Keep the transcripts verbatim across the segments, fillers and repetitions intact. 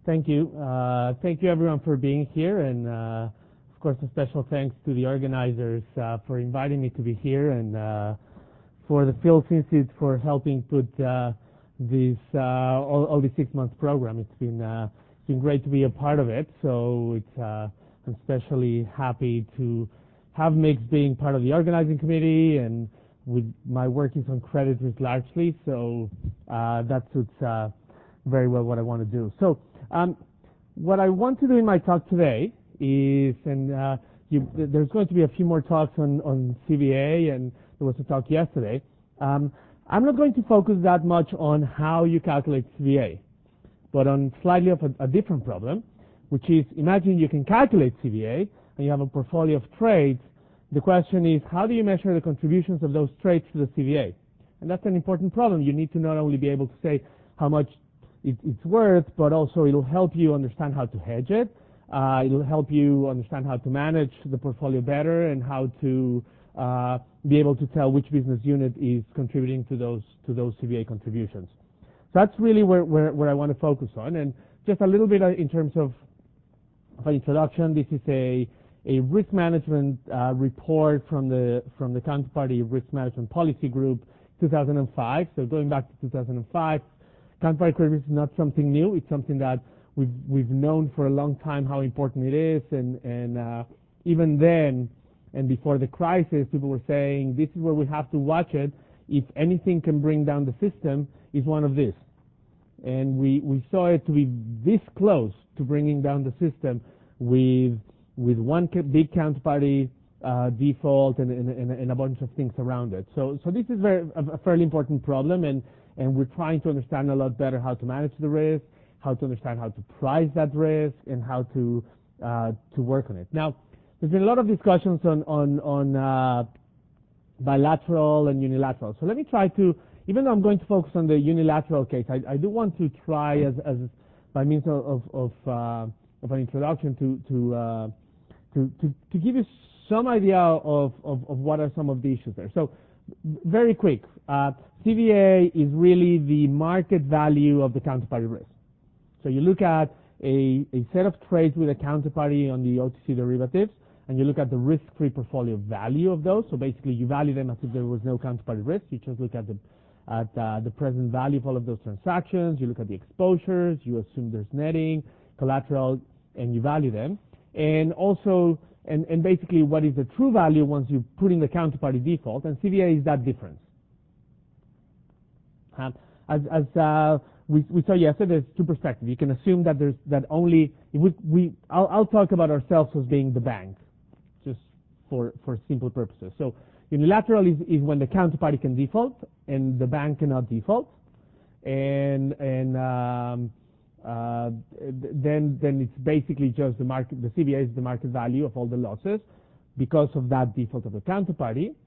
Thank you. Uh, thank you everyone for being here, and uh, of course a special thanks to the organizers uh, for inviting me to be here, and uh, for the Fields Institute for helping put uh, this uh, all, all the six months program. It's been uh, it's been great to be a part of it. So it's uh, I'm especially happy to have Mix being part of the organizing committee, and with my work is on credit risk largely. So uh, that suits uh, very well what I want to do. So. Um, what I want to do in my talk today is, and uh, you, there's going to be a few more talks on, on C V A, and there was a talk yesterday. Um, I'm not going to focus that much on how you calculate C V A, but on slightly of a, a different problem, which is, imagine you can calculate C V A, and you have a portfolio of trades. The question is, how do you measure the contributions of those trades to the C V A? And that's an important problem. You need to not only be able to say how much It, it's worth, but also it'll help you understand how to hedge it. Uh, it'll help you understand how to manage the portfolio better and how to uh, be able to tell which business unit is contributing to those to those C V A contributions. So that's really where, where, where I want to focus on. And just a little bit in terms of, of an introduction, this is a a risk management uh, report from the from the Counterparty Risk Management Policy Group, two thousand five. So going back to two thousand five. Counterparty credit risk is not something new. It's something that we've we've known for a long time how important it is, and and uh, even then, and before the crisis, people were saying this is where we have to watch it. If anything can bring down the system, is one of this, and we we saw it to be this close to bringing down the system with with one big counterparty uh, default and, and, and, and a bunch of things around it. So so this is very a, a fairly important problem, and. And we're trying to understand a lot better how to manage the risk, how to understand how to price that risk, and how to uh, to work on it. Now, there's been a lot of discussions on on on uh, bilateral and unilateral. So let me try to, even though I'm going to focus on the unilateral case, I, I do want to try, as, as by means of of of, uh, of an introduction, to to, uh, to to to give you some idea of, of of what are some of the issues there. So, very quick. Uh, C V A is really the market value of the counterparty risk. So you look at a, a set of trades with a counterparty on the O T C derivatives, and you look at the risk-free portfolio value of those. So basically, you value them as if there was no counterparty risk. You just look at the at uh, the present value of all of those transactions. You look at the exposures. You assume there's netting, collateral, and you value them. And also, and, and basically, what is the true value once you put in the counterparty default? And C V A is that difference. Um, as as uh, we, we saw yesterday, there's two perspectives. You can assume that there's that only we, we I'll, I'll talk about ourselves as being the bank, just for for simple purposes. So unilateral is, is when the counterparty can default and the bank cannot default, and and um, uh, then then it's basically just the market. The C V A is the market value of all the losses because of that default of the counterparty,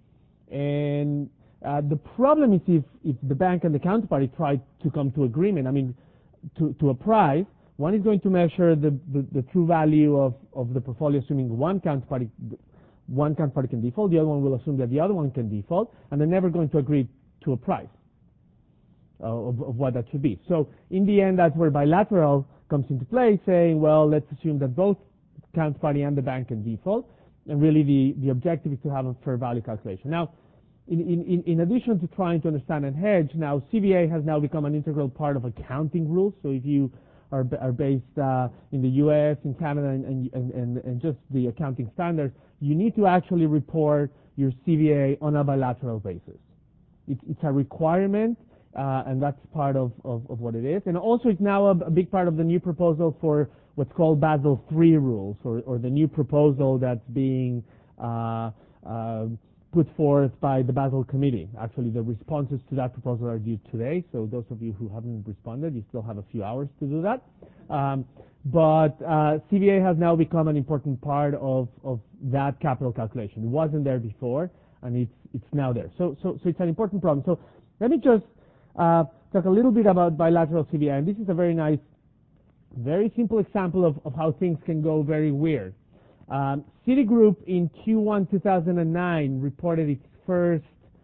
and Uh, the problem is if, if the bank and the counterparty try to come to agreement, I mean, to, to a price, one is going to measure the, the, the true value of, of the portfolio, assuming one counterparty, one counterparty can default, the other one will assume that the other one can default, and they're never going to agree to a price uh, of, of what that should be. So in the end, that's where bilateral comes into play, saying, well, let's assume that both counterparty and the bank can default, and really the, the objective is to have a fair value calculation. Now, In, in, in addition to trying to understand and hedge, now C V A has now become an integral part of accounting rules. So if you are, are based uh, in the U S, in Canada, and, and, and, and just the accounting standards, you need to actually report your C V A on a bilateral basis. It, it's a requirement, uh, and that's part of, of, of what it is. And also it's now a, a big part of the new proposal for what's called Basel three rules, or, or the new proposal that's being uh, uh, put forth by the Basel Committee. Actually, the responses to that proposal are due today, so those of you who haven't responded, you still have a few hours to do that. Um, but uh, C V A has now become an important part of, of that capital calculation. It wasn't there before, and it's it's now there. So so so it's an important problem. So let me just uh, talk a little bit about bilateral C V A, and this is a very nice, very simple example of, of how things can go very weird. Um, Citigroup in Q one two thousand nine reported its first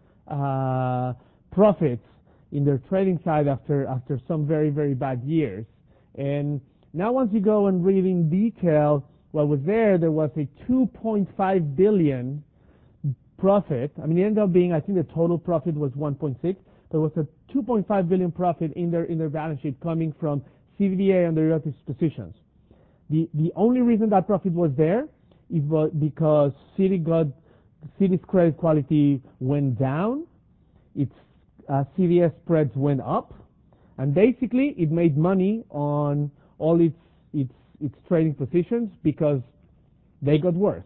uh, profits in their trading side after after some very very bad years, and Now once you go and read in detail what was there, there was a two point five billion profit. I mean, it ended up being, I think the total profit was one point six. There was a two point five billion profit in their in their balance sheet coming from C V A and derivatives positions. The the only reason that profit was there is because Citi got Citi's credit quality went down, its uh, C D S spreads went up, and basically it made money on all its its its trading positions because they got worse.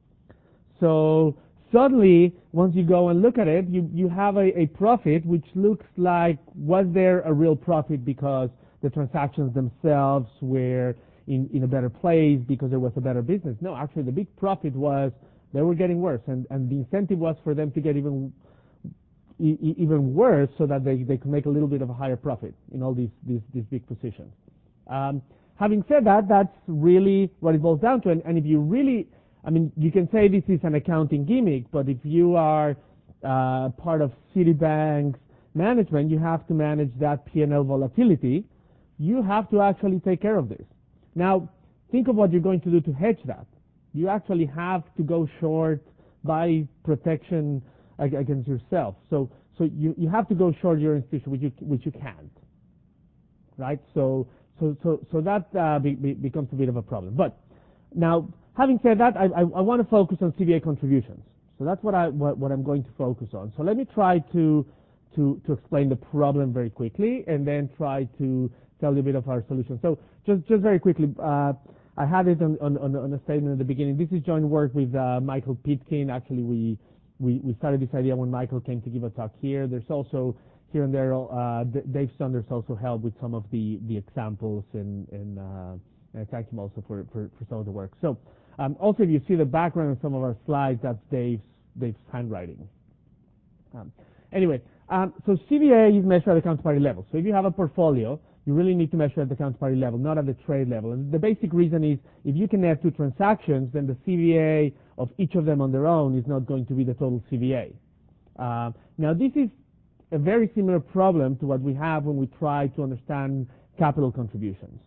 So suddenly, once you go and look at it, you, you have a, a profit which looks like, was there a real profit because the transactions themselves were in, in a better place because there was a better business? No, actually the big profit was they were getting worse, and, and the incentive was for them to get even e- even worse so that they, they could make a little bit of a higher profit in all these, these, these big positions. Um, having said that, that's really what it boils down to, and, and if you really I mean, you can say this is an accounting gimmick, but if you are uh, part of Citibank's management, you have to manage that P and L volatility. You have to actually take care of this. Now, think of what you're going to do to hedge that. You actually have to go short by protection against yourself. So, so you, you have to go short your institution, which you which you can't, right? So, so so so that uh, be, be, becomes a bit of a problem. But now, having said that, I, I, I want to focus on C V A contributions. So that's what, I, what, what I'm going to focus on. So let me try to, to, to explain the problem very quickly and then try to tell you a bit of our solution. So just, just very quickly, uh, I had it on, on, on a statement at the beginning. This is joint work with uh, Michael Pitkin. Actually, we, we, we started this idea when Michael came to give a talk here. There's also here and there, uh, Dave Saunders also helped with some of the, the examples, and, and, uh, and I thank him also for, for, for some of the work. So, Um, also, if you see the background of some of our slides, that's Dave's, Dave's handwriting. Um, anyway, um, so C V A is measured at the counterparty level. So if you have a portfolio, you really need to measure at the counterparty level, not at the trade level. And the basic reason is if you can have two transactions, then the C V A of each of them on their own is not going to be the total C V A. Uh, now, this is a very similar problem to what we have when we try to understand capital contributions.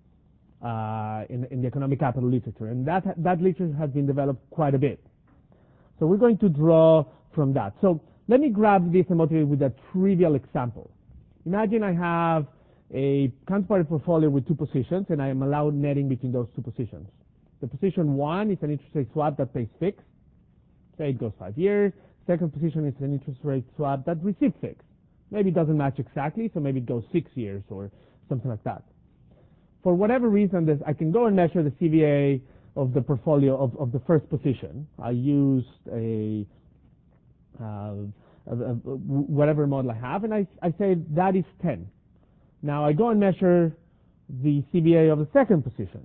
Uh, in, in the economic capital literature, and that that literature has been developed quite a bit. So we're going to draw from that. So let me grab this and motivate with a trivial example. Imagine I have a counterparty portfolio with two positions, and I am allowed netting between those two positions. The position one is an interest rate swap that pays fixed. Say it goes five years. Second position is an interest rate swap that receives fixed. Maybe it doesn't match exactly, so maybe it goes six years or something like that. For whatever reason, this, I can go and measure the C V A of the portfolio of, of the first position. I used a, uh, a, a whatever model I have, and I, I say that is ten. Now I go and measure the C V A of the second position.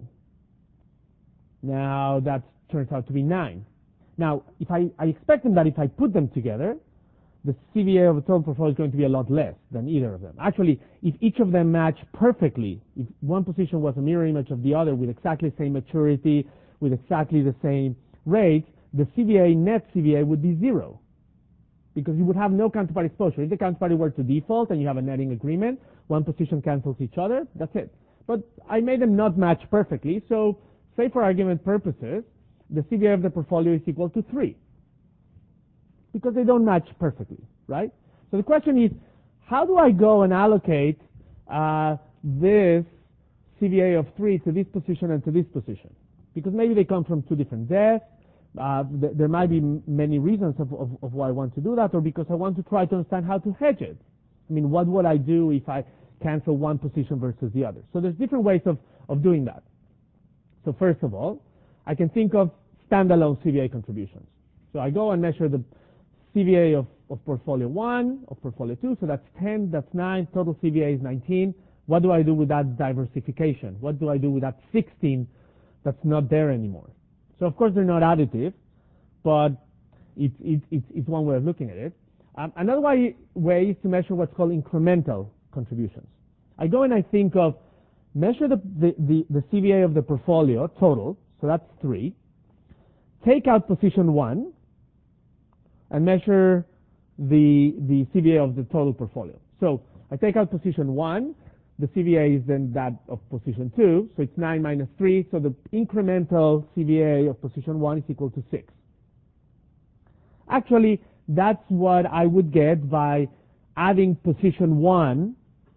Now that turns out to be nine. Now, if I, I expect that if I put them together, the C V A of the total portfolio is going to be a lot less than either of them. Actually, if each of them match perfectly, if one position was a mirror image of the other with exactly the same maturity, with exactly the same rate, the C V A, net C V A, would be zero. Because you would have no counterparty exposure. If the counterparty were to default and you have a netting agreement, one position cancels each other, that's it. But I made them not match perfectly, so say for argument purposes, the C V A of the portfolio is equal to three. Because they don't match perfectly, right? So the question is, how do I go and allocate uh, this C V A of three to this position and to this position? Because maybe they come from two different desks. Uh, th there might be many reasons of, of, of why I want to do that, or because I want to try to understand how to hedge it. I mean, what would I do if I cancel one position versus the other? So there's different ways of, of doing that. So first of all, I can think of standalone C V A contributions. So I go and measure the C V A of, of portfolio one, of portfolio two, so that's ten, that's nine, total C V A is nineteen. What do I do with that diversification? What do I do with that sixteen that's not there anymore? So of course they're not additive, but it's, it's, it's, it's one way of looking at it. Um, another way, way is to measure what's called incremental contributions. I go and I think of measure the, the, the, the C V A of the portfolio total, so that's three, take out position one, and measure the, the C V A of the total portfolio. So I take out position one, the C V A is then that of position two, so it's nine minus three, so the incremental C V A of position one is equal to six. Actually, that's what I would get by adding position one.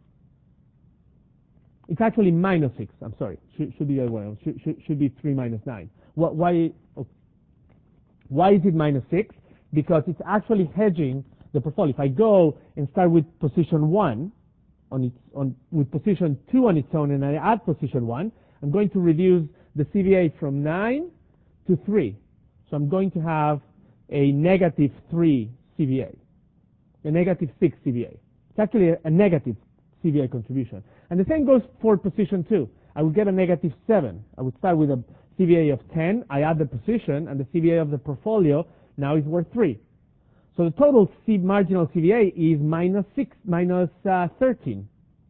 It's actually minus six, I'm sorry, should, should be the other way, should, should, should be three minus nine. What, why, why is it minus six? Because it's actually hedging the portfolio. If I go and start with position one, on its, on, with position two on its own, and I add position one, I'm going to reduce the C V A from nine to three. So I'm going to have a negative three C V A, a negative six C V A. It's actually a, a negative C V A contribution. And the same goes for position two. I would get a negative seven. I would start with a C V A of ten, I add the position, and the C V A of the portfolio now is worth three. So the total C marginal C V A is minus six, minus uh, thirteen.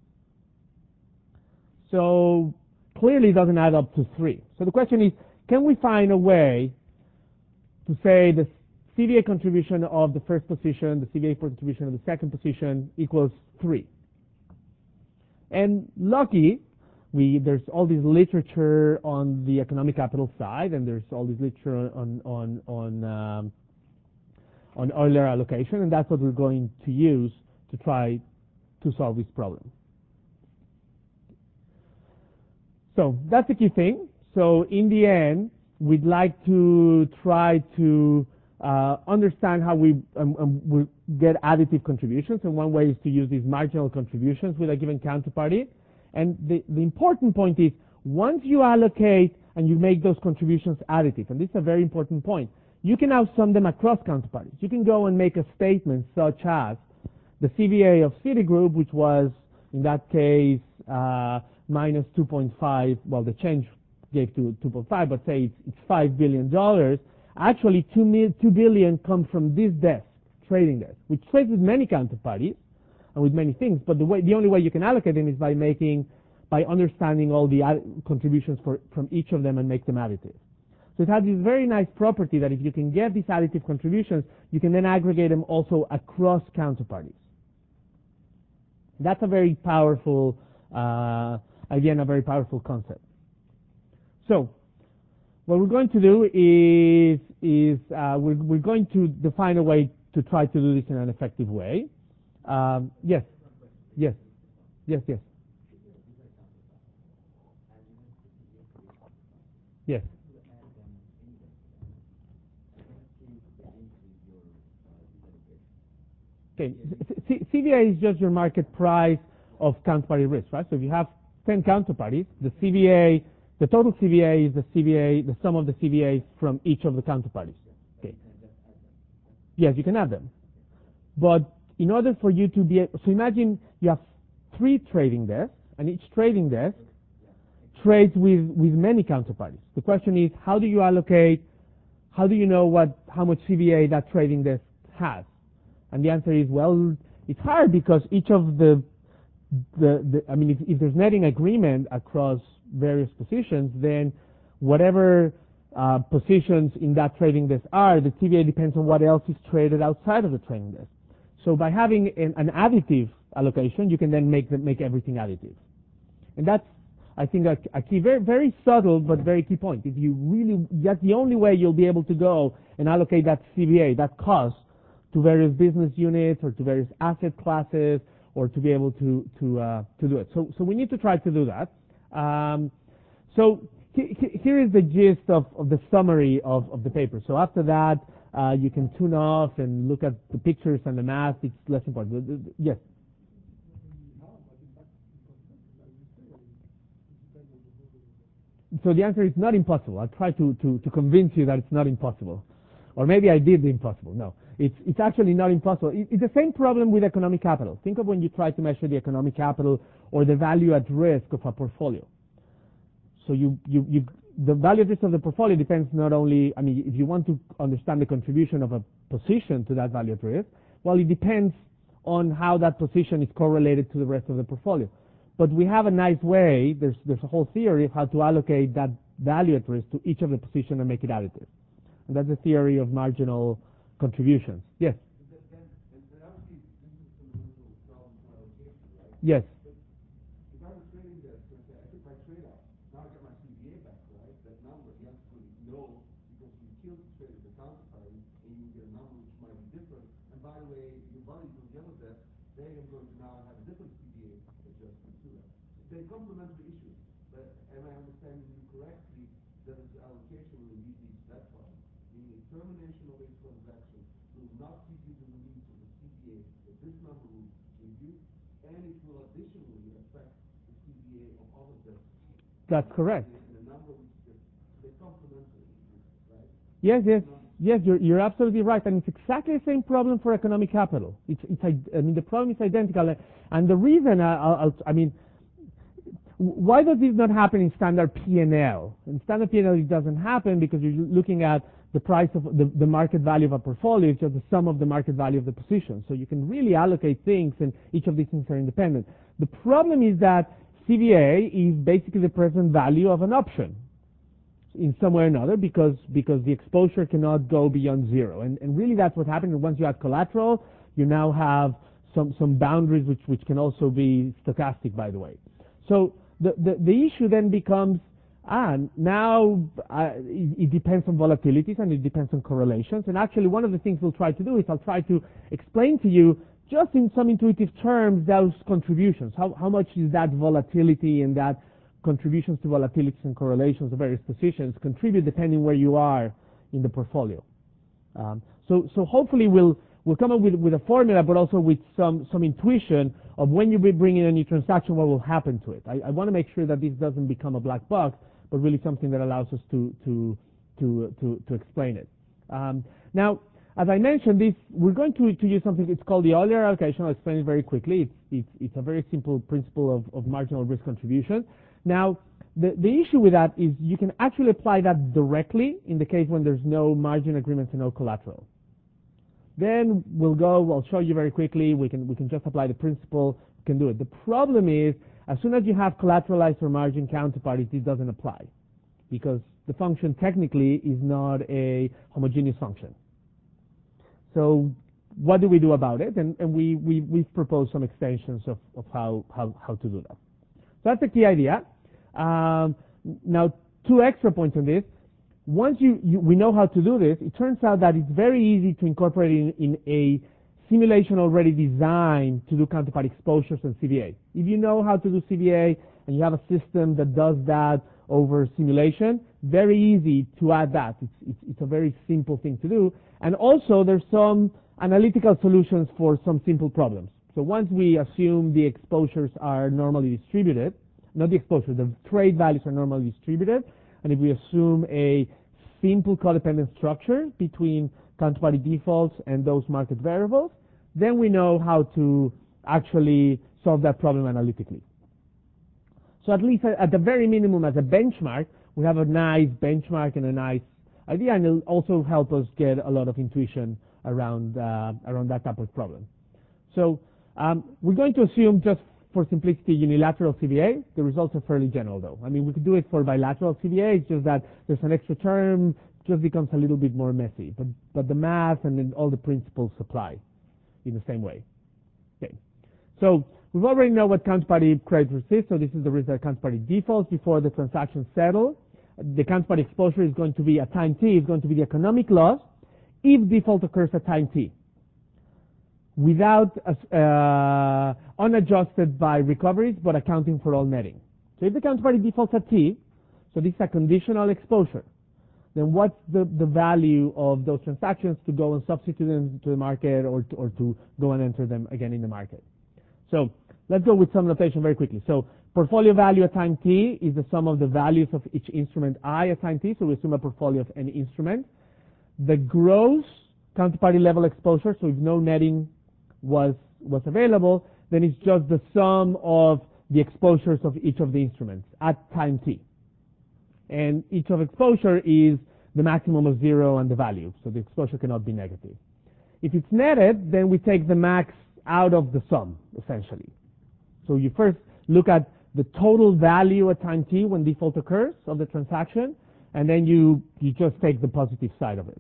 So clearly it doesn't add up to three. So the question is, can we find a way to say the C V A contribution of the first position, the C V A contribution of the second position equals three? And lucky, we, there's all this literature on the economic capital side, and there's all this literature on, on, on, um, on Euler allocation, and that's what we're going to use to try to solve this problem. So that's the key thing. So in the end, we'd like to try to uh, understand how we, um, um, we get additive contributions, and one way is to use these marginal contributions with a given counterparty. And the, the important point is, once you allocate and you make those contributions additive, and this is a very important point, you can now sum them across counterparties. You can go and make a statement such as the C V A of Citigroup, which was, in that case, uh, minus two point five, well, the change gave to two point five, but say it's, it's five billion dollars. Actually, two, mil, two billion come from this desk, trading desk, which trades with many counterparties and with many things, but the way, the only way you can allocate them is by making, by understanding all the ad, contributions for, from each of them and make them additive. So it has this very nice property that if you can get these additive contributions, you can then aggregate them also across counterparties. That's a very powerful, uh, again, a very powerful concept. So what we're going to do is, is uh, we're, we're going to define a way to try to do this in an effective way. Um, yes, yes, yes, yes, yes. Okay, C V A is just your market price of counterparty risk, right? So if you have ten counterparties, the C V A, the total C V A is the C V A, the sum of the C V As from each of the counterparties. Okay. Yes, you can add them. But in order for you to be able, so imagine you have three trading desks, and each trading desk trades with, with many counterparties. The question is, how do you allocate, how do you know what, how much C V A that trading desk has? And the answer is, well, it's hard because each of the, the, the I mean, if, if there's netting agreement across various positions, then whatever uh, positions in that trading desk are, the C V A depends on what else is traded outside of the trading desk. So by having an, an additive allocation, you can then make the, make everything additive. And that's, I think, a, a key, very, very subtle but very key point. If you really, that's the only way you'll be able to go and allocate that C V A, that cost, to various business units or to various asset classes, or to be able to to uh, to do it. So so we need to try to do that. Um, so he, he, here is the gist of, of the summary of, of the paper. So after that, uh, you can tune off and look at the pictures and the math. It's less important. Yes. So the answer is not impossible. I'll try to, to, to convince you that it's not impossible. Or maybe I did the impossible. No, it's, it's actually not impossible. It, it's the same problem with economic capital. Think of when you try to measure the economic capital or the value at risk of a portfolio. So you, you, you, the value at risk of the portfolio depends not only, I mean, if you want to understand the contribution of a position to that value at risk, well, it depends on how that position is correlated to the rest of the portfolio. But we have a nice way, there's, there's a whole theory of how to allocate that value at risk to each of the positions and make it additive. And that's the theory of marginal contributions. Yes? Yes. trade-off. Now I get my C V A back, right? That number, you have to know because you killed the trade of the counterparty and you get a number which might be different. And by the way, your buddies on the other desk, they are going to now have a different C V A adjustment to that. They complement the issues. But am I understanding you correctly that its allocation will indeed lead to that problem? Meaning termination of a transaction will not give you the release of the C V A that this number will give you, and it will additionally affect the C V A of other desks. That's correct. The number which is the complementary, right? Yes, yes, yes. You're you're absolutely right, and it's exactly the same problem for economic capital. It's it's I mean the problem is identical, and the reason I I'll, I mean. Why does this not happen in standard P and L? In standard P and L, it doesn't happen because you're looking at the price of the, the market value of a portfolio, it's just the sum of the market value of the position. So you can really allocate things, and each of these things are independent. The problem is that C V A is basically the present value of an option in some way or another because, because the exposure cannot go beyond zero. And, and really that's what happens. Once you add collateral, you now have some, some boundaries which, which can also be stochastic, by the way. So The, the, the issue then becomes, ah, now uh, it, it depends on volatilities and it depends on correlations. And actually one of the things we'll try to do is I'll try to explain to you just in some intuitive terms those contributions. How, how much is that volatility and that contributions to volatilities and correlations of various positions contribute depending where you are in the portfolio. Um, so, so hopefully we'll We'll come up with, with a formula, but also with some, some intuition of when you bring in a new transaction, what will happen to it. I, I want to make sure that this doesn't become a black box, but really something that allows us to, to, to, to, to explain it. Um, now, as I mentioned, this, we're going to, to use something, it's called the Euler allocation. I'll explain it very quickly. It's, it's, it's a very simple principle of, of marginal risk contribution. Now, the, the issue with that is you can actually apply that directly in the case when there's no margin agreements and no collateral. Then we'll go, I'll show you very quickly, we can, we can just apply the principle, we can do it. The problem is, as soon as you have collateralized or margin counterparties, this doesn't apply. Because the function technically is not a homogeneous function. So what do we do about it? And, and we, we, we've proposed some extensions of, of how, how, how to do that. So that's the key idea. Um, now, two extra points on this. Once you, you, we know how to do this, it turns out that it's very easy to incorporate in, in a simulation already designed to do counterparty exposures and C V A. If you know how to do C V A and you have a system that does that over simulation, very easy to add that. It's, it's, it's a very simple thing to do. And also there's some analytical solutions for some simple problems. So once we assume the exposures are normally distributed, not the exposure, the trade values are normally distributed, and if we assume a simple codependent structure between counterparty defaults and those market variables, then we know how to actually solve that problem analytically. So at least at the very minimum as a benchmark, we have a nice benchmark and a nice idea, and it'll also help us get a lot of intuition around, uh, around that type of problem. So um, we're going to assume just for simplicity, unilateral C V A. The results are fairly general, though. I mean, we could do it for bilateral C V A. It's just that there's an extra term, just becomes a little bit more messy. But but the math and then all the principles apply in the same way. Okay. So we've already know what counterparty credit risk is. So this is the risk that counterparty defaults before the transaction settle. The counterparty exposure is going to be at time t. Is going to be the economic loss if default occurs at time t, without uh, unadjusted by recoveries, but accounting for all netting. So if the counterparty defaults at T, so this is a conditional exposure, then what's the, the value of those transactions to go and substitute them to the market or to, or to go and enter them again in the market? So let's go with some notation very quickly. So portfolio value at time T is the sum of the values of each instrument I at time T, so we assume a portfolio of any instrument. The gross counterparty level exposure, so if no netting was was available, then it's just the sum of the exposures of each of the instruments at time t. And each of exposure is the maximum of zero and the value, so the exposure cannot be negative. If it's netted, then we take the max out of the sum, essentially. So you first look at the total value at time t when default occurs of the transaction, and then you, you just take the positive side of it.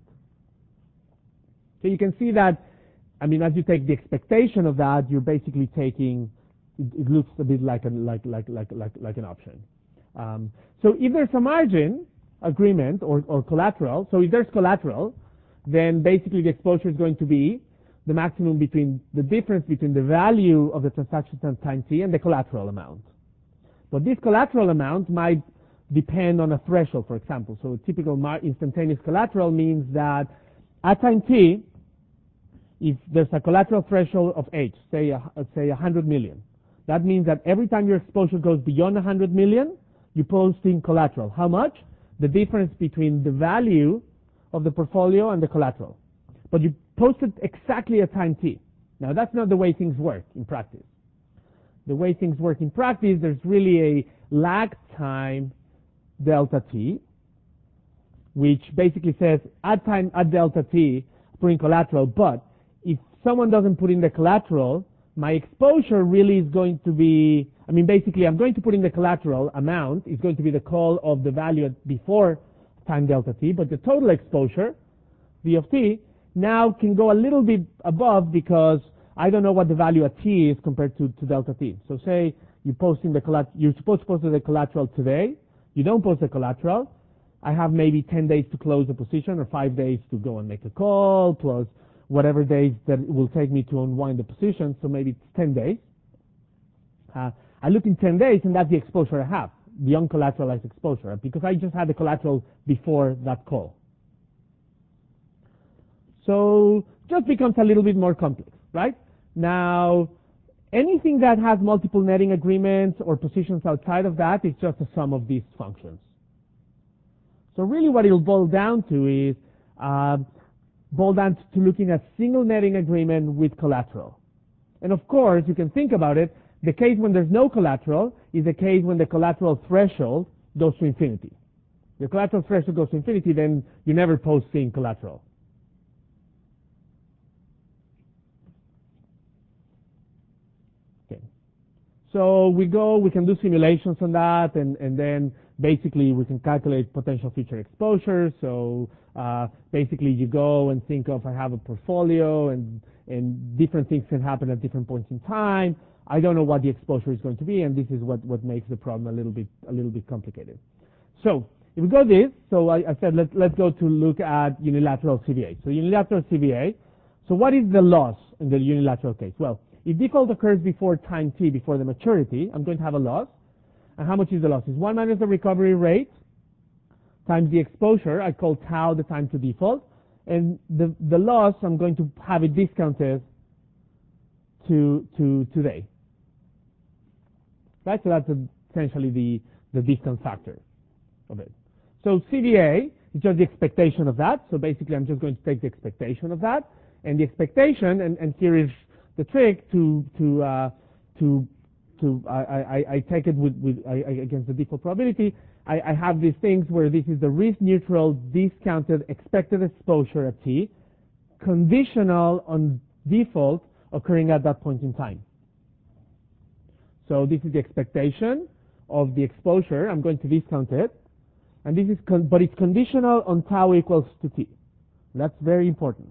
So you can see that, I mean, as you take the expectation of that, you're basically taking, it, it looks a bit like, an, like, like, like, like, like an option. Um, so if there's a margin agreement or, or collateral, so if there's collateral, then basically the exposure is going to be the maximum between the difference between the value of the transaction at time t and the collateral amount. But this collateral amount might depend on a threshold, for example. So typical instantaneous collateral means that at time t, if there's a collateral threshold of H, say a, say one hundred million, that means that every time your exposure goes beyond one hundred million, you post in collateral. How much? The difference between the value of the portfolio and the collateral. But you post it exactly at time t. Now that's not the way things work in practice. The way things work in practice, there's really a lag time delta t, which basically says at time at delta t, put in collateral, but if someone doesn't put in the collateral, my exposure really is going to be, I mean, basically I'm going to put in the collateral amount, is going to be the call of the value at before time delta t, but the total exposure, V of t, now can go a little bit above because I don't know what the value at t is compared to, to delta t. So say you post in the collateral, you're supposed to post the collateral today, you don't post the collateral, I have maybe ten days to close the position or five days to go and make a call, plus whatever days that it will take me to unwind the position, so maybe it's ten days. Uh, I look in ten days and that's the exposure I have, the uncollateralized exposure, because I just had the collateral before that call. So just becomes a little bit more complex, right? Now, anything that has multiple netting agreements or positions outside of that is just a sum of these functions. So really what it'll boil down to is uh, boil down to looking at single netting agreement with collateral. And of course, you can think about it, the case when there's no collateral is the case when the collateral threshold goes to infinity. The collateral threshold goes to infinity, then you never post in collateral. So we go, we can do simulations on that, and, and then basically we can calculate potential future exposure. So uh, basically you go and think of, I have a portfolio, and, and different things can happen at different points in time. I don't know what the exposure is going to be, and this is what, what makes the problem a little bit, a little bit complicated. So if we go this, so I, I said let, let's go to look at unilateral C V A. So unilateral C V A, so what is the loss in the unilateral case? Well, if default occurs before time t, before the maturity, I'm going to have a loss. And how much is the loss? It's one minus the recovery rate times the exposure. I call tau the time to default. And the, the loss, I'm going to have it discounted to, to today. Right? So that's essentially the, the discount factor of it. So C V A is just the expectation of that. So basically I'm just going to take the expectation of that. And the expectation, and, and here is the trick to to uh, to to I, I, I take it with, with I, against the default probability. I, I have these things where this is the risk neutral discounted expected exposure at t, conditional on default occurring at that point in time. So this is the expectation of the exposure. I'm going to discount it, and this is con but it's conditional on tau equals to t. That's very important.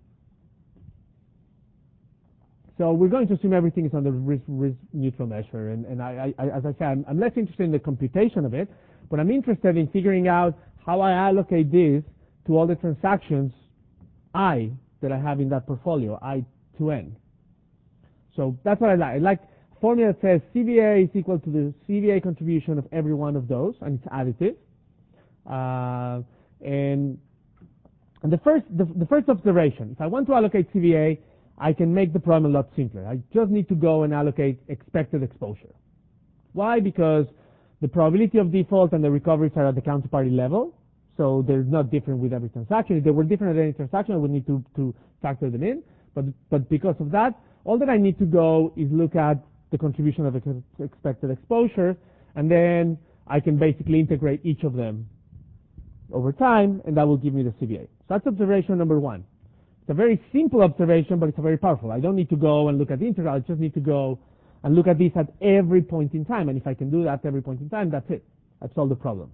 So we're going to assume everything is on the risk, risk neutral measure, and, and I, I, as I said, I'm, I'm less interested in the computation of it, but I'm interested in figuring out how I allocate this to all the transactions I that I have in that portfolio, I to n. So that's what I like. I like a formula that says C V A is equal to the C V A contribution of every one of those, and it's additive. Uh, and and the first the, the first observation, if I want to allocate C V A, I can make the problem a lot simpler. I just need to go and allocate expected exposure. Why? Because the probability of default and the recoveries are at the counterparty level, so they're not different with every transaction. If they were different at any transaction, I would need to, to factor them in. But, but because of that, all that I need to go is look at the contribution of ex expected exposure, and then I can basically integrate each of them over time, and that will give me the C V A. So that's observation number one. It's a very simple observation, but it's a very powerful. I don't need to go and look at the integral. I just need to go and look at this at every point in time. And if I can do that at every point in time, that's it. I've solved the problem.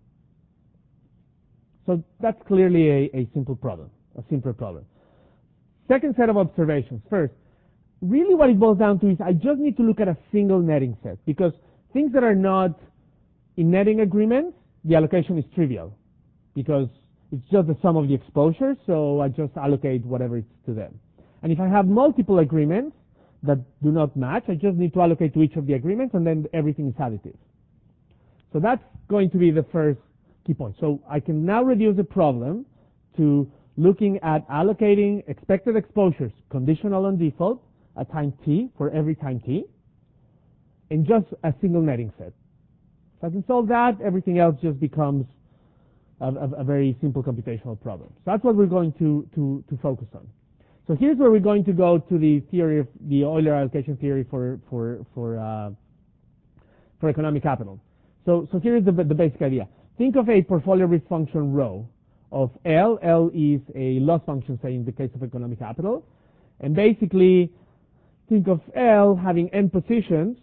So that's clearly a, a simple problem, a simpler problem. Second set of observations. First, really what it boils down to is I just need to look at a single netting set, because things that are not in netting agreements, the allocation is trivial because it's just the sum of the exposures, so I just allocate whatever it's to them. And if I have multiple agreements that do not match, I just need to allocate to each of the agreements, and then everything is additive. So that's going to be the first key point. So I can now reduce the problem to looking at allocating expected exposures, conditional on default, at time t for every time t, in just a single netting set. If I can solve that, everything else just becomes a, a, a very simple computational problem. So that's what we're going to, to, to focus on. So here's where we're going to go to the theory of the Euler allocation theory for for for uh, for economic capital. So so here is the the basic idea. Think of a portfolio risk function rho of L. L is a loss function, say in the case of economic capital, and basically think of L having n positions,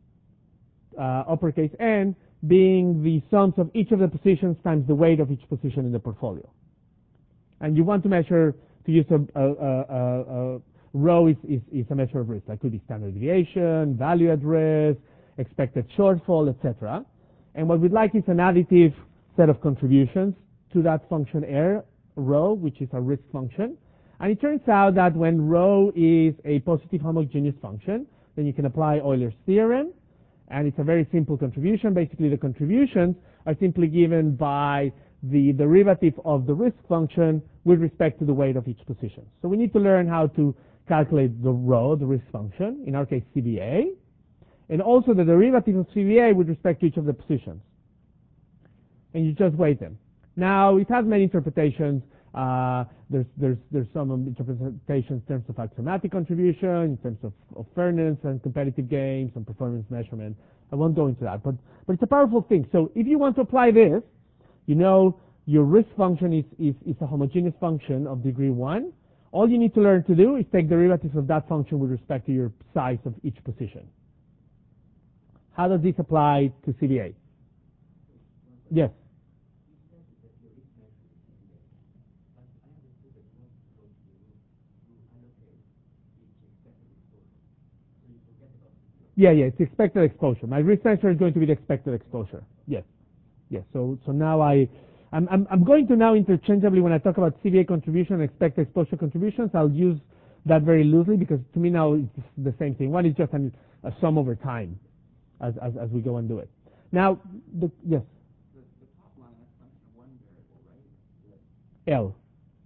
uh, uppercase n, being the sums of each of the positions times the weight of each position in the portfolio. And you want to measure, to use a, a, a, a rho is, is, is a measure of risk. That could be standard deviation, value at risk, expected shortfall, et cetera. And what we'd like is an additive set of contributions to that function R, rho, which is a risk function. And it turns out that when rho is a positive homogeneous function, then you can apply Euler's theorem, and it's a very simple contribution. Basically, the contributions are simply given by the derivative of the risk function with respect to the weight of each position. So we need to learn how to calculate the rho, the risk function, in our case C B A, and also the derivative of C B A with respect to each of the positions. And you just weight them. Now, it has many interpretations. Uh, there's, there's, there's some interpretations in terms of axiomatic contribution, in terms of, of fairness and competitive games and performance measurement. I won't go into that, but, but it's a powerful thing. So if you want to apply this, you know your risk function is, is, is a homogeneous function of degree one. All you need to learn to do is take derivatives of that function with respect to your size of each position. How does this apply to C B A? Yes? Yeah, yeah, it's expected exposure. My risk measure is going to be the expected exposure. Yes, yes. So, so now I, I'm, I'm, I'm going to now interchangeably, when I talk about C B A contribution and expected exposure contributions, I'll use that very loosely because to me now it's the same thing. One is just an, a sum over time as, as, as we go and do it. Now, the, yes? The, the top line, that's function of one variable, right? L.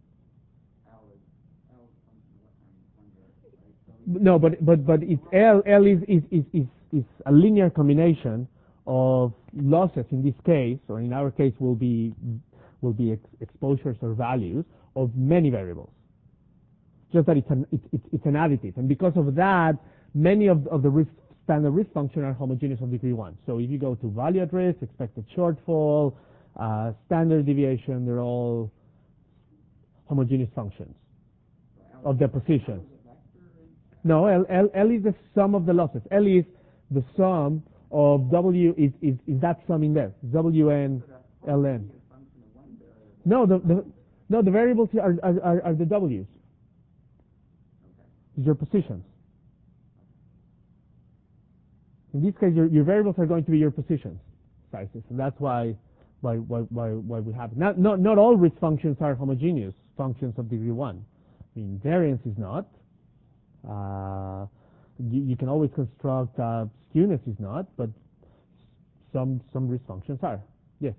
So no, but but but it's L. L is is, is is is a linear combination of losses in this case, or in our case will be will be ex exposures or values of many variables. Just that it's an it's, it's it's an additive, and because of that, many of of the risk standard risk function are homogeneous of degree one. So if you go to value at risk, expected shortfall, uh, standard deviation, they're all homogeneous functions of their positions. No, L, L, L is the sum of the losses. L is the sum of W is, is, is that sum in there. W N, L N. No, the, the, no, the variables are, are, are, are the W's. These are positions. In this case, your, your variables are going to be your positions sizes, and that's why why why why, why we have it. Not, not not all risk functions are homogeneous functions of degree one. I mean, variance is not. Uh, you, you can always construct uh, skewness is not, but some some risk functions are. Yes.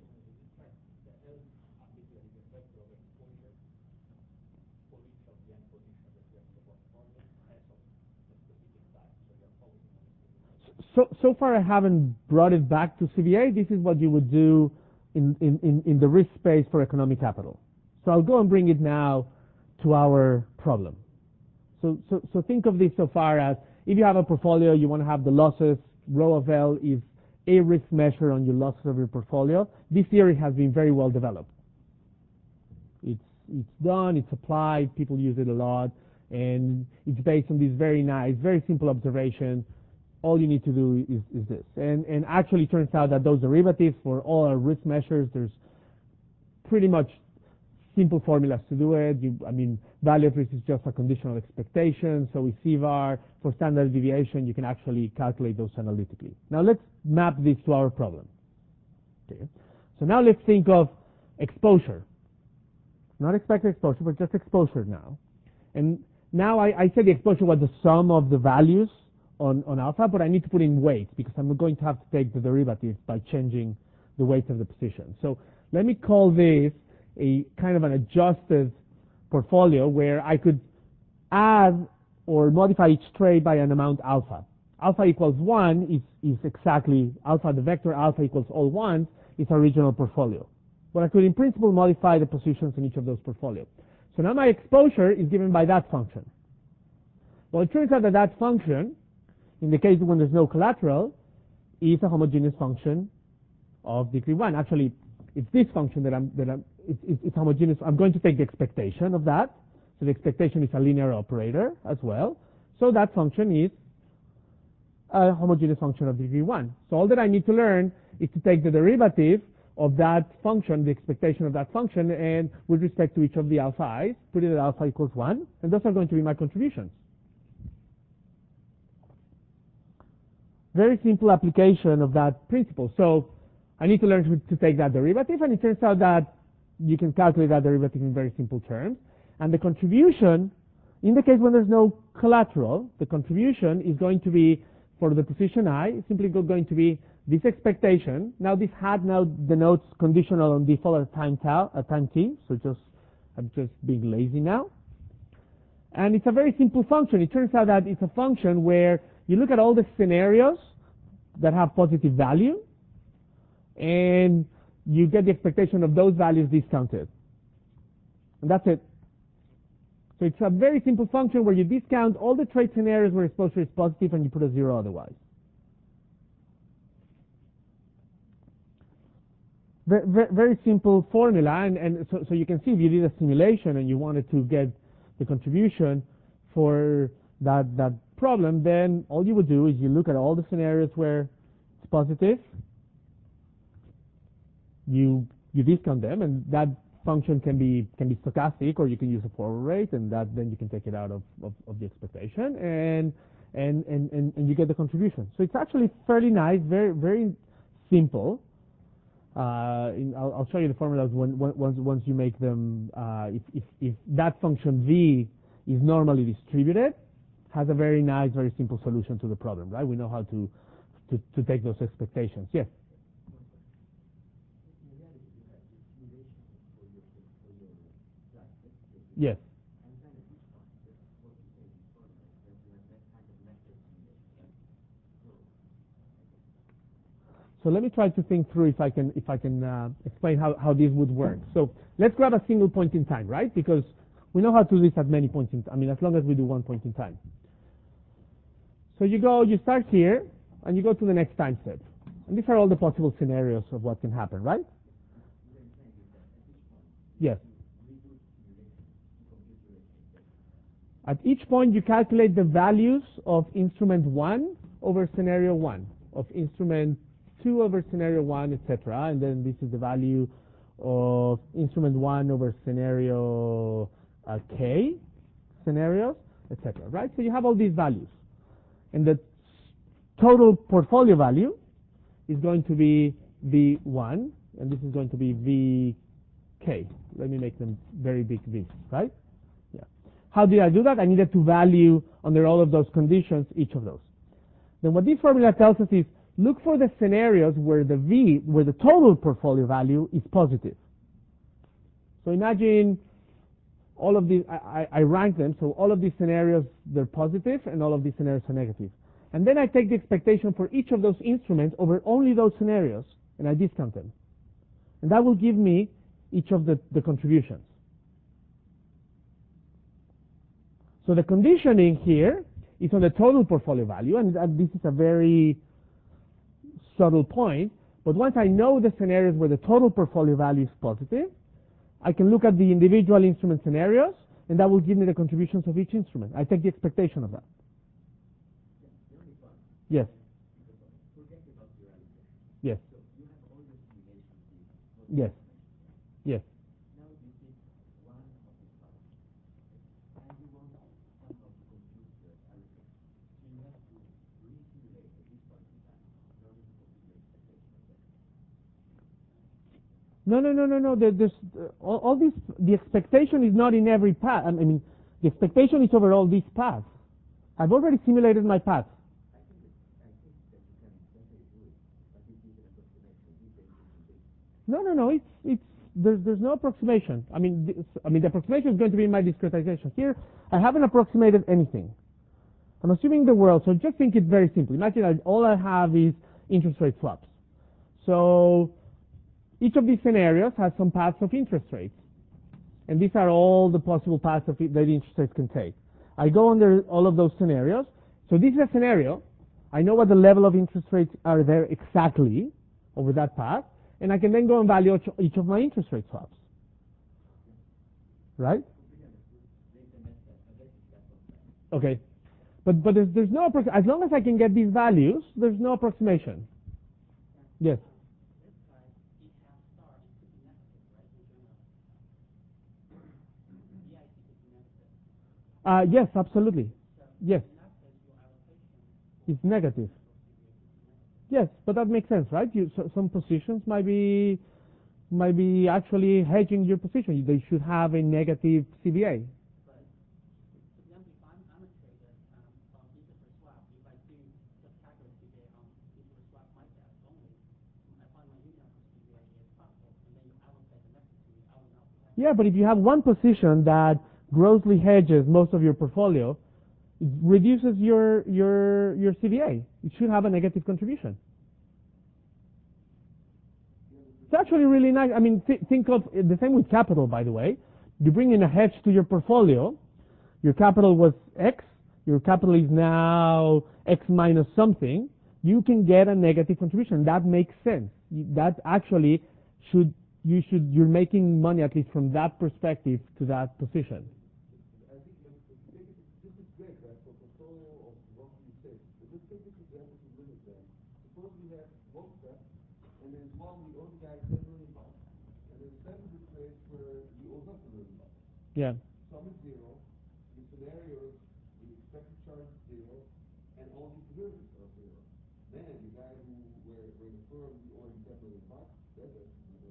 So so far I haven't brought it back to C B A. This is what you would do in in in, in the risk space for economic capital. So I'll go and bring it now to our problem. So, so, so think of this so far as if you have a portfolio, you want to have the losses, rho of L is a risk measure on your losses of your portfolio. This theory has been very well developed. It's, it's done, it's applied, people use it a lot, and it's based on this very nice, very simple observation. All you need to do is, is this. And, and actually it turns out that those derivatives for all our risk measures, there's pretty much simple formulas to do it. You, I mean, value at risk is just a conditional expectation. So with C V A R, for standard deviation, you can actually calculate those analytically. Now let's map this to our problem. Okay. So now let's think of exposure. Not expected exposure, but just exposure now. And now I, I said the exposure was the sum of the values on, on alpha, but I need to put in weights because I'm going to have to take the derivative by changing the weights of the position. So let me call this a kind of an adjusted portfolio where I could add or modify each trade by an amount alpha. Alpha equals one is, is exactly alpha, the vector alpha equals all ones is our original portfolio. But I could in principle modify the positions in each of those portfolios. So now my exposure is given by that function. Well, it turns out that that function, in the case when there's no collateral, is a homogeneous function of degree one. Actually, it's this function that I'm, that I'm it's, it's homogeneous. I'm going to take the expectation of that. So the expectation is a linear operator as well. So that function is a homogeneous function of degree one. So all that I need to learn is to take the derivative of that function, the expectation of that function, and with respect to each of the alpha i's, put it at alpha equals one, and those are going to be my contributions. Very simple application of that principle. So I need to learn to, to take that derivative, and it turns out that you can calculate that derivative in very simple terms. And the contribution, in the case when there's no collateral, the contribution is going to be, for the position I, simply going to be this expectation. Now this hat now denotes conditional on default at time tau, at time t, so just, I'm just being lazy now. And it's a very simple function. It turns out that it's a function where you look at all the scenarios that have positive value, and you get the expectation of those values discounted. And that's it. So it's a very simple function where you discount all the trade scenarios where exposure is positive and you put a zero otherwise. Very, very simple formula, and, and so, so you can see if you did a simulation and you wanted to get the contribution for that, that problem, then all you would do is you look at all the scenarios where it's positive, you, you discount them, and that function can be can be stochastic, or you can use a forward rate, and that then you can take it out of, of, of the expectation, and, and, and, and, and you get the contribution. So it's actually fairly nice, very, very simple. Uh, in, I'll, I'll show you the formulas when, when, once, once you make them. Uh, if, if, if that function v is normally distributed, has a very nice, very simple solution to the problem, right? We know how to, to, to take those expectations. Yes? Yes. So let me try to think through if I can if I can uh, explain how, how this would work. So let's grab a single point in time, right? Because we know how to do this at many points in time. I mean, as long as we do one point in time. So you go, you start here, and you go to the next time step. And these are all the possible scenarios of what can happen, right? Yes. At each point, you calculate the values of instrument one over scenario one, of instrument two over scenario one, et cetera. And then this is the value of instrument one over scenario uh, k scenarios, et cetera. Right? So you have all these values, and the total portfolio value is going to be V one, and this is going to be V K. Let me make them very big V's, right? Yeah. How did I do that? I needed to value under all of those conditions each of those. Then what this formula tells us is look for the scenarios where the V, where the total portfolio value is positive. So imagine all of these, I, I, I rank them, so all of these scenarios, they're positive, and all of these scenarios are negative. And then I take the expectation for each of those instruments over only those scenarios, and I discount them. And that will give me each of the, the contributions. So the conditioning here is on the total portfolio value, and this is a very subtle point, but once I know the scenarios where the total portfolio value is positive, I can look at the individual instrument scenarios, and that will give me the contributions of each instrument. I take the expectation of that. Yes. Yes. Yes. Yes. No, no, no, no, no. There, there's uh, all, all this. The expectation is not in every path. I mean, the expectation is over all these paths. I've already simulated my path. No, no, no. It's it's there's there's no approximation. I mean, this, I mean the approximation is going to be in my discretization. Here, I haven't approximated anything. I'm assuming the world. So just think it very simply. Imagine that all I have is interest rate swaps. So each of these scenarios has some paths of interest rates, and these are all the possible paths of it that interest rates can take. I go under all of those scenarios. So this is a scenario. I know what the level of interest rates are there exactly over that path. And I can then go and value each of my interest rate swaps. Right? Okay. But but there's, there's no approximation. As long as I can get these values, there's no approximation. Yes? Uh, yes, absolutely. Yes. It's negative. Yes, but that makes sense, right? You, so, some positions might be might be actually hedging your position. They should have a negative C V A. Yeah, but if you have one position that grossly hedges most of your portfolio, it reduces your your your C V A. It should have a negative contribution. It's actually really nice. I mean, th think of the same with capital, by the way. You bring in a hedge to your portfolio. Your capital was X. Your capital is now X minus something. You can get a negative contribution. That makes sense. That actually should you should you're making money at least from that perspective to that position. I think this is great, right? For portfolio of what you say. But let's take this example to limit them. Suppose we have one step, and there's one we owe the guy ten million bucks, and there's seven trades where we owe us a million bucks. Yeah. Sum is zero. The scenarios, the expected charge is zero, and all the derivatives are zero. Then the guy who where where the firm we owe him ten million bucks, that's it.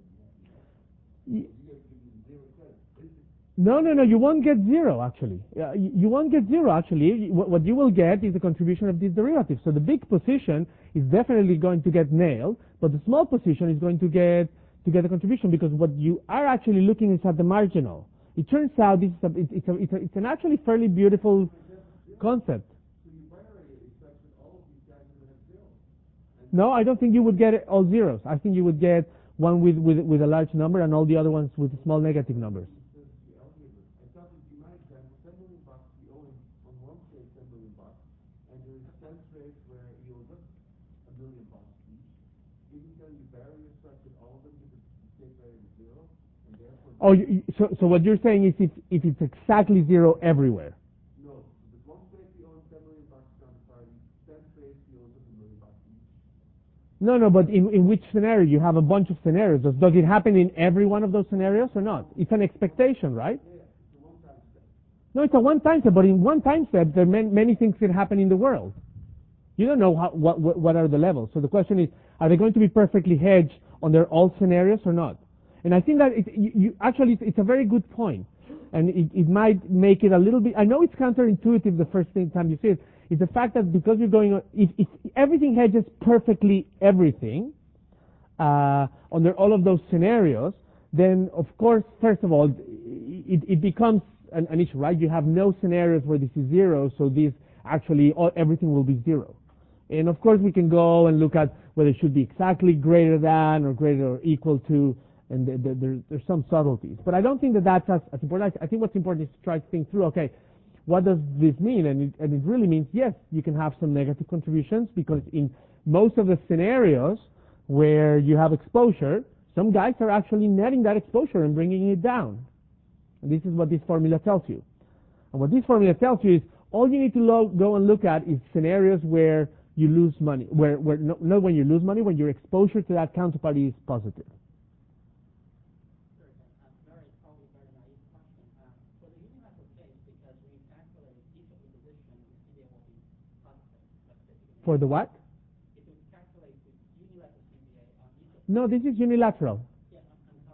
You got to give him zero credit. No, no, no. You won't get zero actually. Uh, you, you won't get zero actually. What, what you will get is the contribution of these derivatives. So the big position is definitely going to get nailed, but the small position is going to get to get a contribution because what you are actually looking is at the marginal. It turns out this is a, it, it's, a, it's, a, it's an actually fairly beautiful concept. So you binary expect that all of these guys are going to have zero. No, I don't think you would get all zeros. I think you would get one with, with, with a large number and all the other ones with small negative numbers. I thought that you might have ten million bucks, we owe him on one trade ten million bucks, and there is ten trades where he owes us a million bucks each. Isn't there the barrier such that all of them give the state value of zero, and therefore... Oh, you, so, so what you're saying is if, if it's exactly zero everywhere. No, with one trade we owe him ten million bucks counterparty, ten trades he owes us a million bucks each. No, no, but in, in which scenario? You have a bunch of scenarios. Does, does it happen in every one of those scenarios or not? It's an expectation, right? Yeah, it's a one-time step. No, it's a one-time step, but in one-time step, there are many, many things that happen in the world. You don't know how, what, what, what are the levels. So the question is, are they going to be perfectly hedged under all scenarios or not? And I think that it, you, you, actually it's, it's a very good point. And it, it might make it a little bit, I know it's counterintuitive the first thing, time you see it, is the fact that because you're going on, if, if everything hedges perfectly everything, uh, under all of those scenarios, then of course, first of all, it, it becomes an, an issue, right? You have no scenarios where this is zero, so this actually, all, everything will be zero. And of course we can go and look at whether it should be exactly greater than or greater or equal to, and the, the, there, there's some subtleties. But I don't think that that's as, as important. I think what's important is to try to think through, okay, what does this mean? And it, and it really means, yes, you can have some negative contributions because in most of the scenarios where you have exposure, some guys are actually netting that exposure and bringing it down. And this is what this formula tells you. And what this formula tells you is all you need to lo- go and look at is scenarios where you lose money, where, where no, not when you lose money, when your exposure to that counterparty is positive. For the what? No, this is unilateral.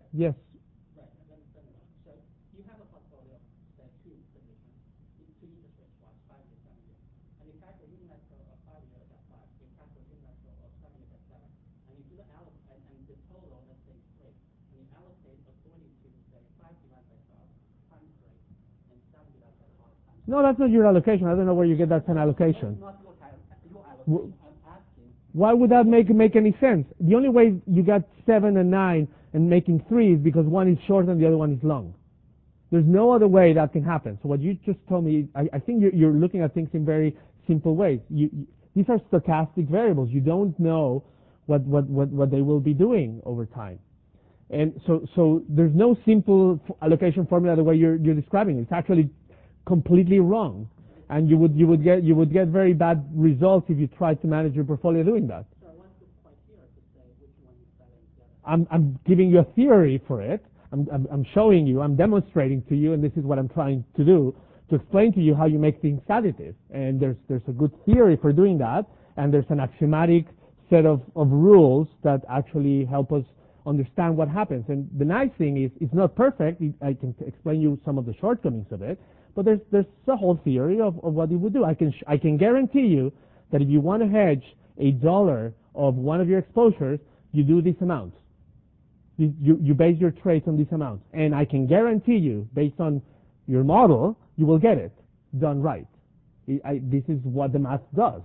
Yes. Right, I understand that. So you have a portfolio of, say, two positions, two interest rate swaps, five years, seven years. And you calculate unit metro of five years at five, you calculate unit metro of seven years at seven. And you do the alloc and, and the total, let's say, is three. And you allocate according to, say, five divided by twelve times three, and seven divided by twelve times three. No, that's not your allocation. I don't know where you get that ten allocation. That's not your, your allocation. I'm asking. Why would that make make any sense? The only way you got seven and nine and making three is because one is short and the other one is long. There's no other way that can happen. So what you just told me, I, I think you're, you're looking at things in very simple ways. You, you, these are stochastic variables. You don't know what, what, what, what they will be doing over time. And so, so there's no simple f- allocation formula the way you're, you're describing it. It's actually completely wrong. And you would, you would get, you would get very bad results if you tried to manage your portfolio doing that. So what's the criteria to say which one is better than the other? I'm, I'm giving you a theory for it. I'm, I'm, I'm showing you, I'm demonstrating to you, and this is what I'm trying to do, to explain to you how you make things additive. And there's, there's a good theory for doing that, and there's an axiomatic set of, of rules that actually help us understand what happens. And the nice thing is, it's not perfect. I can explain you some of the shortcomings of it, but there's, there's a whole theory of, of what it would do. I can, sh- I can guarantee you that if you want to hedge a dollar of one of your exposures, you do this amount. You, you, you base your trades on these amounts. And I can guarantee you, based on your model, you will get it done right. I, I, this is what the math does.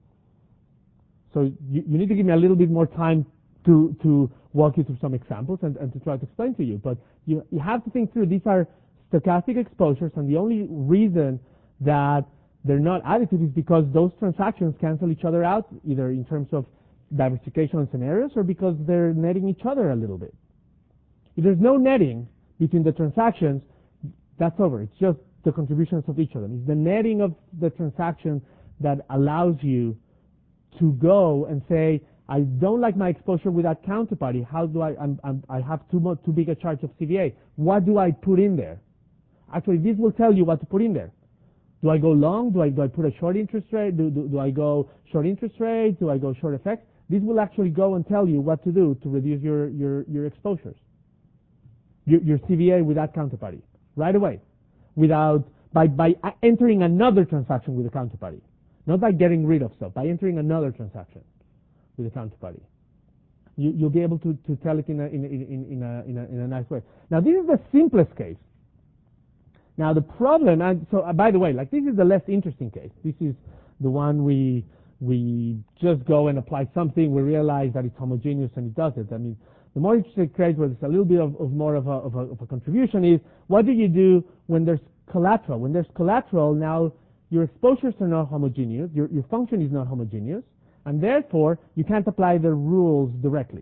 So you, you need to give me a little bit more time to, to walk you through some examples and, and to try to explain to you. But you, you have to think through, these are stochastic exposures, and the only reason that they're not additive is because those transactions cancel each other out, either in terms of diversification on scenarios or because they're netting each other a little bit. If there's no netting between the transactions, that's over. It's just the contributions of each of them. It's the netting of the transaction that allows you to go and say, I don't like my exposure with that counterparty. How do I, I'm, I'm, I have too much, too big a charge of C V A. What do I put in there? Actually, this will tell you what to put in there. Do I go long? Do I, do I put a short interest rate? Do, do, do I go short interest rate? Do I go short F X? This will actually go and tell you what to do to reduce your, your, your exposures, your, your C V A with that counterparty, right away, without, by, by entering another transaction with the counterparty. Not by getting rid of stuff, by entering another transaction with the counterparty. You, you'll be able to, to tell it in a, in, in, in, a, in, a, in a nice way. Now, this is the simplest case. Now, the problem, and so uh, by the way, like this is the less interesting case. This is the one we we just go and apply something, we realize that it's homogeneous and it does it. I mean, the more interesting case where there's a little bit of, of more of a, of, a, of a contribution is, what do you do when there's collateral? When there's collateral, now your exposures are not homogeneous, your, your function is not homogeneous, and therefore you can't apply the rules directly.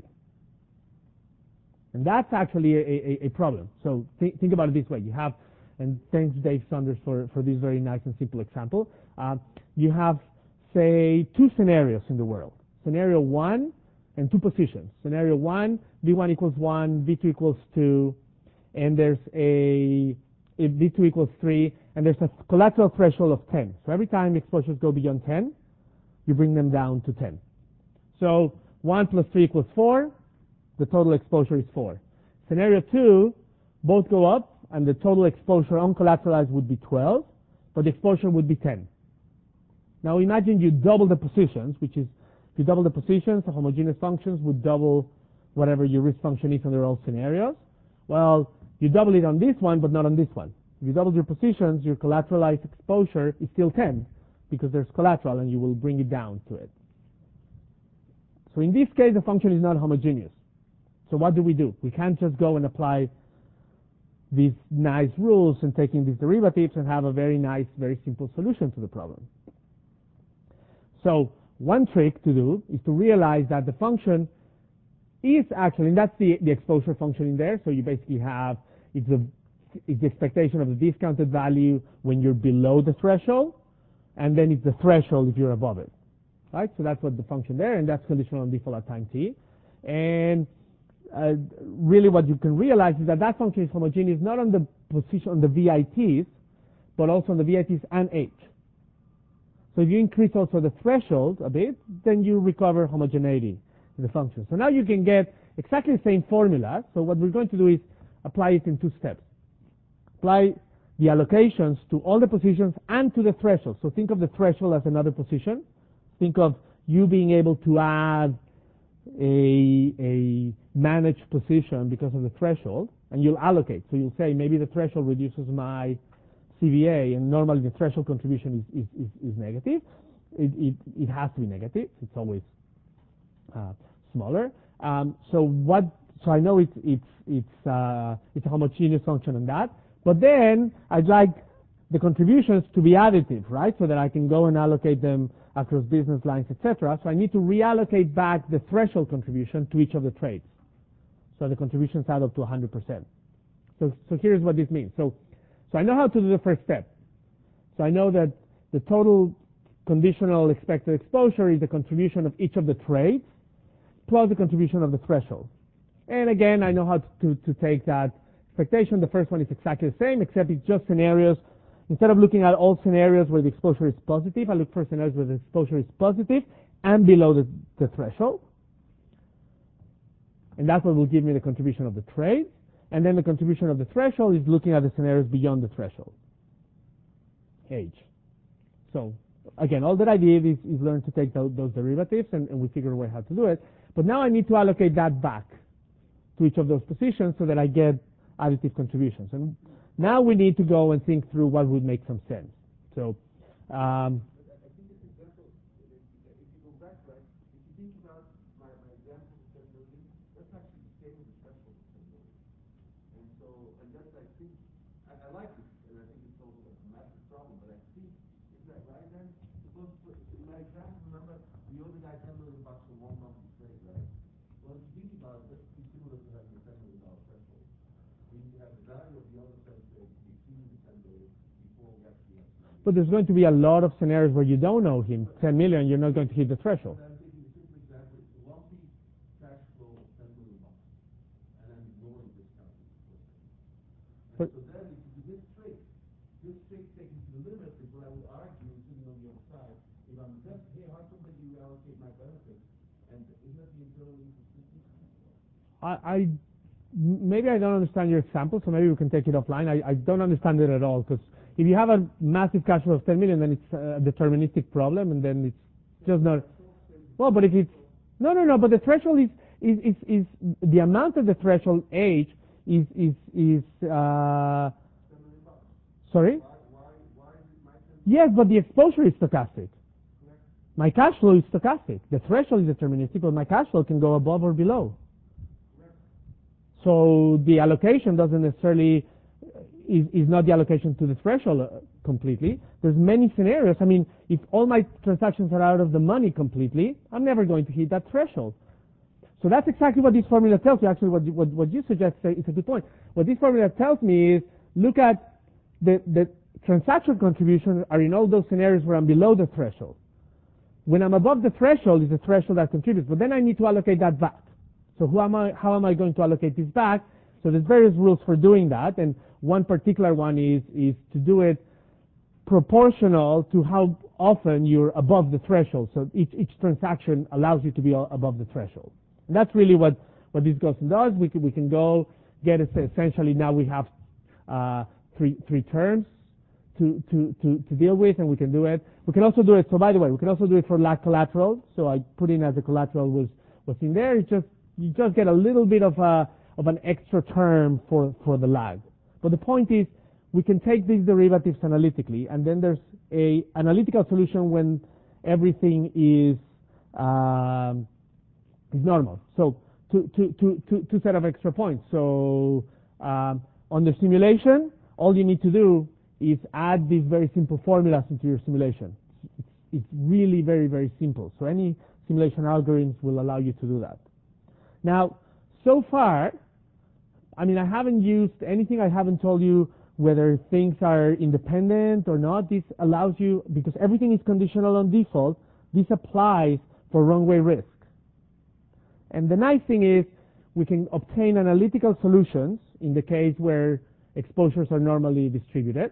And that's actually a, a, a problem. So th- think about it this way. You have, and thanks Dave Saunders for, for this very nice and simple example. Uh, you have, say, two scenarios in the world. Scenario one and two positions. Scenario one, V one equals one, V two equals two, and there's a, a V two equals three, and there's a collateral threshold of ten. So every time exposures go beyond ten, you bring them down to ten. So one plus three equals four, the total exposure is four. Scenario two, both go up, and the total exposure uncollateralized would be twelve, but the exposure would be ten. Now imagine you double the positions, which is, if you double the positions, the homogeneous functions would double whatever your risk function is under all scenarios. Well, you double it on this one, but not on this one. If you double your positions, your collateralized exposure is still ten, because there's collateral, and you will bring it down to it. So in this case, the function is not homogeneous. So what do we do? We can't just go and apply these nice rules and taking these derivatives and have a very nice, very simple solution to the problem. So one trick to do is to realize that the function is actually, and that's the, the exposure function in there, so you basically have, it's, a, it's the expectation of the discounted value when you're below the threshold, and then it's the threshold if you're above it. Right? So that's what the function there, and that's conditional on default at time t. And uh, really what you can realize is that that function is homogeneous not on the position, on the V I Ts, but also on the V I Ts and H. So if you increase also the threshold a bit, then you recover homogeneity in the function. So now you can get exactly the same formula. So what we're going to do is apply it in two steps. Apply the allocations to all the positions and to the threshold. So think of the threshold as another position. Think of you being able to add a, a managed position because of the threshold, and you'll allocate. So you'll say maybe the threshold reduces my C V A, and normally the threshold contribution is, is, is, is negative. It, it, it has to be negative. It's always uh, smaller. Um, so what? So I know it's it's it's uh, it's a homogeneous function on that. But then I'd like the contributions to be additive, right? So that I can go and allocate them across business lines, et cetera. So I need to reallocate back the threshold contribution to each of the trades. So the contributions add up to one hundred percent. So so here's what this means. So so I know how to do the first step. So I know that the total conditional expected exposure is the contribution of each of the trades plus the contribution of the threshold. And again, I know how to, to, to take that expectation. The first one is exactly the same, except it's just scenarios. Instead of looking at all scenarios where the exposure is positive, I look for scenarios where the exposure is positive and below the, the threshold. And that's what will give me the contribution of the trade. And then the contribution of the threshold is looking at the scenarios beyond the threshold. Age. So again, all that I did is, is learn to take those, those derivatives, and, and we figure a way how to do it. But now I need to allocate that back to each of those positions so that I get additive contributions. And now we need to go and think through what would make some sense. So, um, I think this example, if you go back, right, if you think about my, my example of ten million, that's actually the same as the threshold of ten million. And so, and that's, I think, I, I like this, and I think it's also a massive problem, but I think, isn't that right then? Suppose, in my example, remember, we owe the guy ten million bucks for one monthly trade, right? Well, if you think about it, that's pretty similar to having a ten million dollar threshold. We need to have the value of the other ten trades exceeding the ten million before we actually have to. but there's going to be a lot of scenarios where you don't owe him ten million, you're not going to hit the threshold. I'm taking a simple example. It's a lumpy cash flow of ten million bucks, and I'm ignoring discounting. And But- so then, if you do this trade, this trade taken to the limit is what I would argue, sitting on the other side. If I'm just, hey, how come that you allocate my benefits? And isn't that the internal inconsistency? I, I maybe I don't understand your example, so maybe we can take it offline. I, I don't understand it at all, because if you have a massive cash flow of ten million, then it's a deterministic problem, and then it's just not. Well, but if it's no, no, no. But the threshold is is is, is the amount of the threshold age is is is. Uh, sorry. Why, why, why is it my ten? Yes, but the exposure is stochastic. My cash flow is stochastic. The threshold is deterministic, but my cash flow can go above or below. So the allocation doesn't necessarily is, is not the allocation to the threshold uh, completely. There's many scenarios. I mean, if all my transactions are out of the money completely, I'm never going to hit that threshold. So that's exactly what this formula tells you. Actually, what you, what, what you suggest is a good point. What this formula tells me is look at the, the transaction contributions are in all those scenarios where I'm below the threshold. When I'm above the threshold, is the threshold that contributes, but then I need to allocate that back. So who am I, how am I going to allocate this back? So there's various rules for doing that, and one particular one is, is to do it proportional to how often you're above the threshold. So each, each transaction allows you to be above the threshold. And that's really what, what this goes and does. We can, we can go get it, essentially now we have uh, three, three terms to, to, to, to deal with, and we can do it. We can also do it, so by the way, we can also do it for lag collateral. So I put in as a collateral was, was in there. It's just, you just get a little bit of a, of an extra term for, for the lag. But the point is, we can take these derivatives analytically, and then there's a analytical solution when everything is, um, is normal. So two, two, two, two, two set of extra points. So um, on the simulation, all you need to do is add these very simple formulas into your simulation. It's, it's really very, very simple. So any simulation algorithms will allow you to do that. Now, so far, I mean, I haven't used anything. I haven't told you whether things are independent or not. This allows you, because everything is conditional on default, this applies for wrong-way risk. And the nice thing is we can obtain analytical solutions in the case where exposures are normally distributed.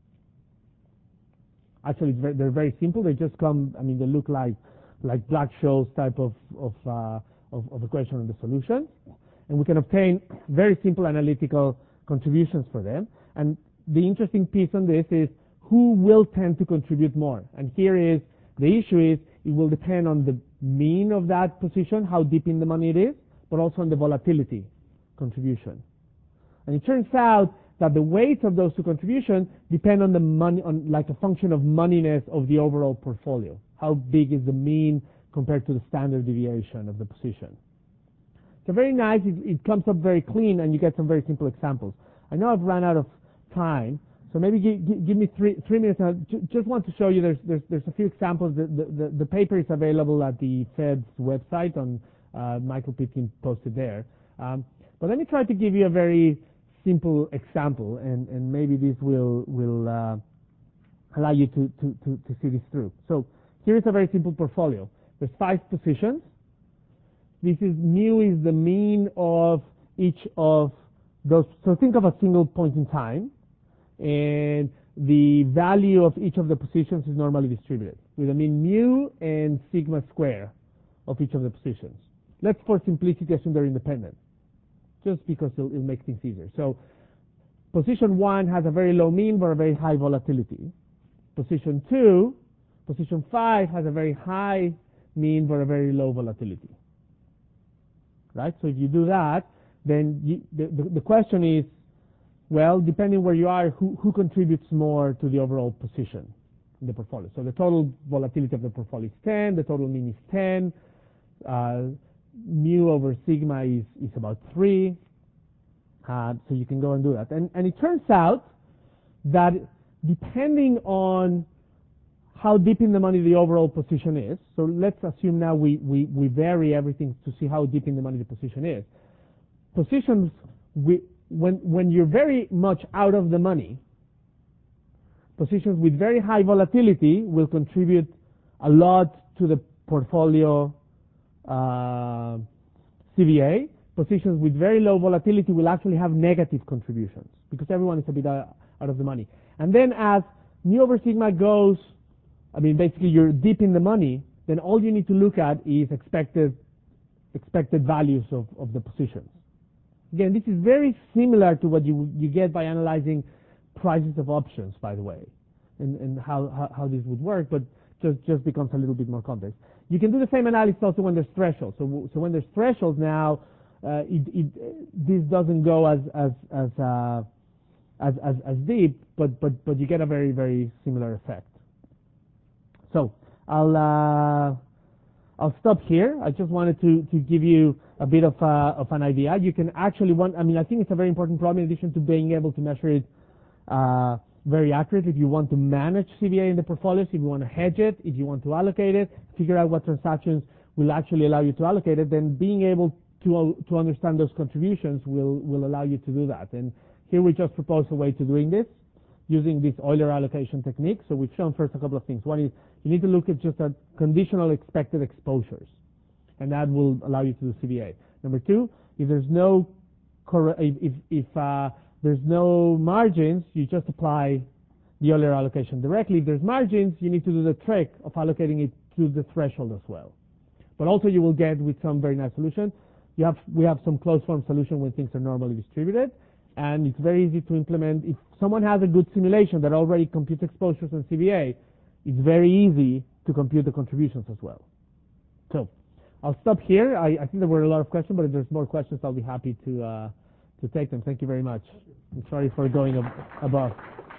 Actually, they're very simple. They just come, I mean, they look like like Black-Scholes type of, of, uh, of, of equation and the solutions. And we can obtain very simple analytical contributions for them. And the interesting piece on this is who will tend to contribute more. And here is, the issue is, it will depend on the mean of that position, how deep in the money it is, but also on the volatility contribution. And it turns out that the weights of those two contributions depend on the money, on like a function of moneyness of the overall portfolio. How big is the mean compared to the standard deviation of the position? So very nice, it, it comes up very clean, and you get some very simple examples. I know I've run out of time, so maybe give, give, give me three, three minutes. I just want to show you there's, there's, there's a few examples. The, the, the paper is available at the Fed's website on uh, Michael Pitkin posted there. Um, but let me try to give you a very simple example, and, and maybe this will, will uh, allow you to, to, to, to see this through. So here is a very simple portfolio. There's five positions. This is mu is the mean of each of those. So think of a single point in time, and the value of each of the positions is normally distributed with a mean mu and sigma square of each of the positions. Let's, for simplicity, assume they're independent, just because it'll, it'll make things easier. So position one has a very low mean but a very high volatility. Position two, position five has a very high mean but a very low volatility. Right? So if you do that, then you, the, the, the question is, well, depending where you are, who, who contributes more to the overall position in the portfolio? So the total volatility of the portfolio is ten, the total mean is ten, uh, mu over sigma is, is about three, uh, so you can go and do that. And, and it turns out that depending on how deep in the money the overall position is, so let's assume now we, we, we vary everything to see how deep in the money the position is. Positions, we, when, when you're very much out of the money, positions with very high volatility will contribute a lot to the portfolio uh, C V A. Positions with very low volatility will actually have negative contributions because everyone is a bit out of the money. And then as mu over sigma goes, I mean, basically you're deep in the money, then all you need to look at is expected expected values of, of the positions. Again, this is very similar to what you you get by analyzing prices of options, by the way, and, and how, how, how this would work, but just, just becomes a little bit more complex. You can do the same analysis also when there's thresholds. So, so when there's thresholds now, uh, it, it, this doesn't go as as as, uh, as as as deep, but but but you get a very very similar effect. So I'll uh, I'll stop here. I just wanted to to give you a bit of uh, of an idea. You can actually want. I mean, I think it's a very important problem in addition to being able to measure it uh, very accurately. If you want to manage C V A in the portfolios, if you want to hedge it, if you want to allocate it, figure out what transactions will actually allow you to allocate it, then being able to to understand those contributions will will allow you to do that. And here we just propose a way to doing this using this Euler allocation technique. So we've shown first a couple of things. One is you need to look at just at conditional expected exposures, and that will allow you to do C V A. Number two, if there's no if if, if uh, there's no margins, you just apply the Euler allocation directly. If there's margins, you need to do the trick of allocating it to the threshold as well. But also you will get with some very nice solution. You have we have some closed form solution when things are normally distributed, and it's very easy to implement. If someone has a good simulation that already computes exposures and C V A, it's very easy to compute the contributions as well. So I'll stop here. I, I think there were a lot of questions, but if there's more questions, I'll be happy to uh, to take them. Thank you very much. I'm sorry for going ab above.